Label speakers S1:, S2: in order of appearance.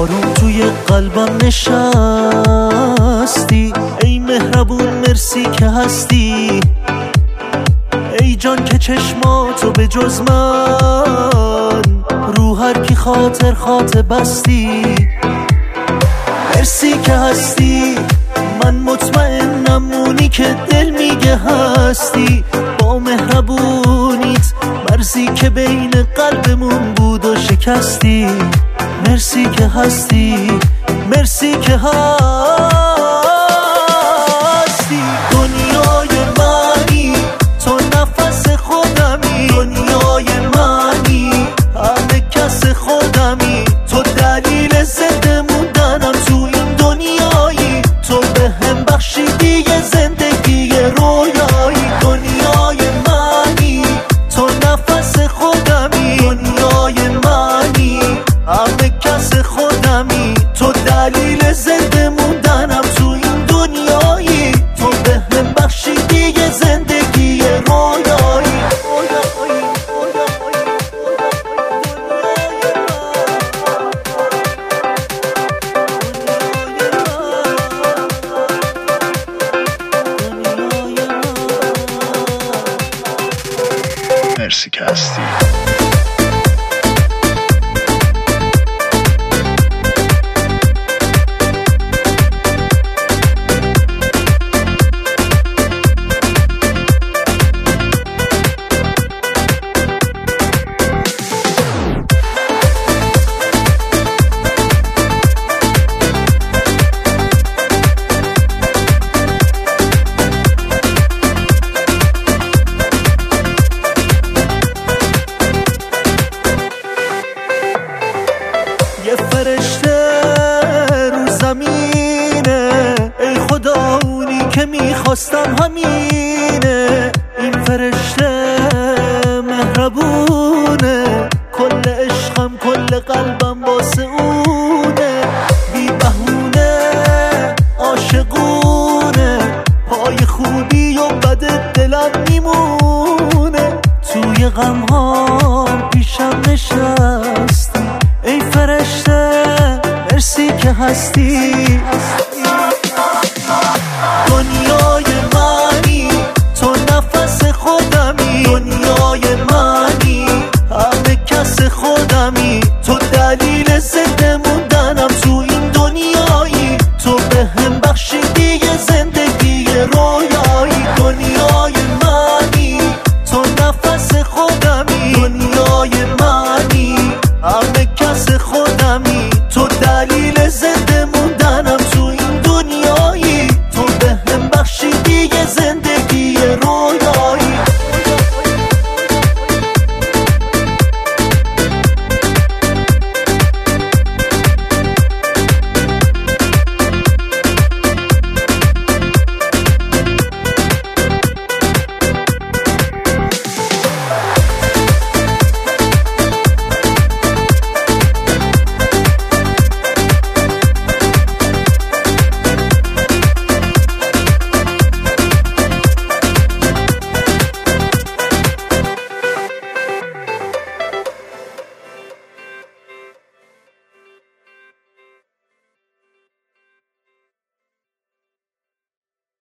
S1: آروم توی قلبم نشستی، ای مهربون مرسی که هستی، ای جان که چشماتو به جز من رو هر کی خاطر بستی. مرسی که هستی، من مطمئنم اونی که دل میگه هستی، با مهربونیت مرزی که بین قلبمون بود و شکستی. مرسی که هستی، مرسی که هستی. دنیای منی تو نفس خودمی، دنیای منی همه کس خودمی، تو دلیل زنده موندنم تو این دنیایی، تو به هم بخشیدی یه زندگی رویایی. دنیای منی تو نفس خودمی، دنیای منی همه کس خودمی، تو دلیل زنده موندنم تو این دنیایی، تو به هم بخشیدی یه زندگی رویایی.
S2: مرسی که هستی.
S1: یه فرشته رو زمینه، ای خدا اونی که میخواستم همینه. این فرشته مهربونه، کل عشقم کل قلبم واسه اونه، بی بهونه عاشقونه، پای خوبی و بد دلم میمونه، توی غمهام پیشم نشستی، ای فرشته مرسی که هستی.